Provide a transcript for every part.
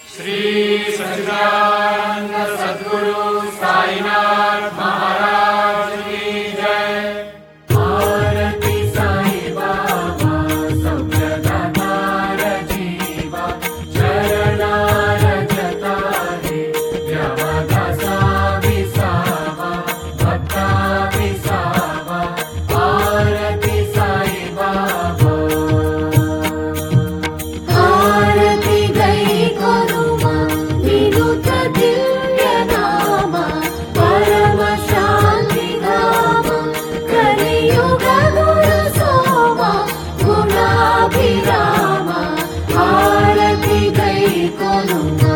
श्री सच्चिदानंद सद्गुरु साईनाथ महाराज की जय। आरती साई बाबा सौख्यदातार जीवा चरणार जतारे व्यवधासा विसावा भक्ता विसावा। आरती साई बाबा आरती गई करुमा विनुत दिव्य नामा परम शांति धामा कलियुग गुरु सोमा गुणाभिरामा। आरती गई करुमा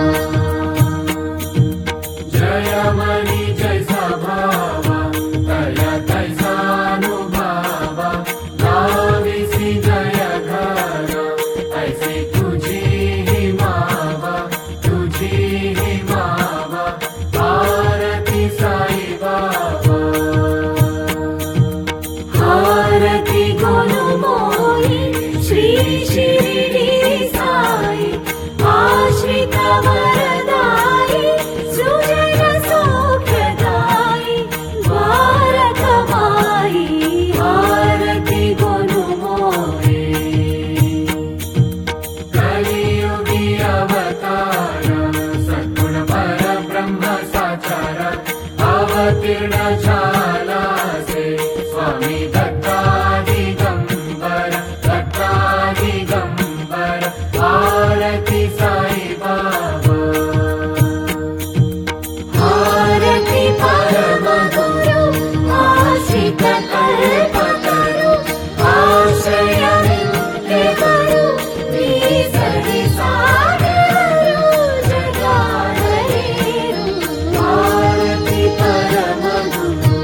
जय मणि जय सभावा दया तैसानुभावा नाविसी जय घरा ऐसी तुझी ही मावा तुझी ही मावा। आरती साई बाबा आरती गुणमोही श्री शिरडी साई आश्रित वरदाई सुजन सौख्यदाई द्वारकमाई। आरती गुणमोही कलियुगी अवतार सद्गुण पर ब्रह्म साचार अवतीर्ण झाला से स्वामी दत्तादिगंबर दत्तादिगंबर। आरती साई बाबा आरती परम गुरु आश्रित कल्पतरु आश्रय विमुक्ति गुरु विसरि सागरु जगाधरेरु। आरती परम गुरु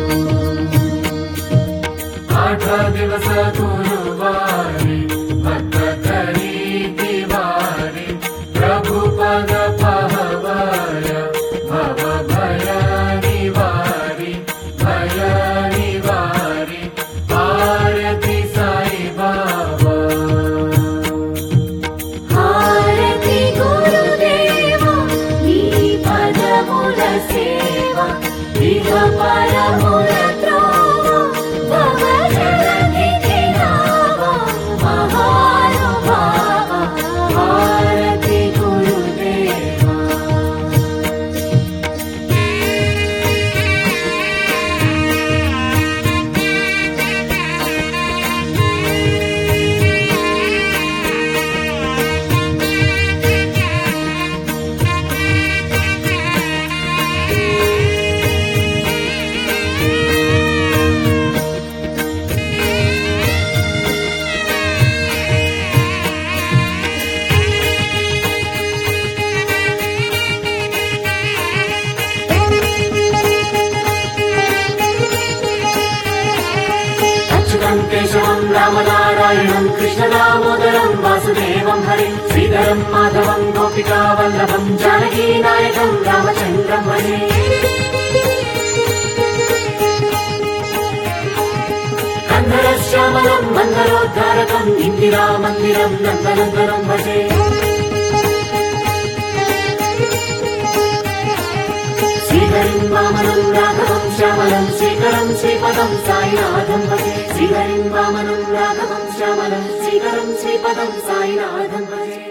8 दिवस गुरुवारी भक्त करी तिवारी प्रभु पद पहवाय भव भय निवारी भय निवारी। आरती साई बाबा आरती गुरुदेवा नी पदमुल सेवा इह परमुल त्रोवा भव जलनिधि नावा महानुभावा। आरती गुरुदेवा अच्युतं केशवं रामनारायणं कृष्णदामोदरं वासुदेवं हरिं श्रीधरं माधवं गोपिकावल्लभं जानकीनायकं रामचन्द्रं भजे। गन्धर्वश्यामलं मन्दरोद्धारकम् इन्दिरामन्दिरं नन्दनन्दनं भजे। श्रीहरिं वामनं राघवं श्यामलं श्रीकरं श्रीपदं साईनाथं भजे। श्रीहरिं वामनं राघवं श्यामलं श्रीकरं श्रीपदं साईनाथं भजे।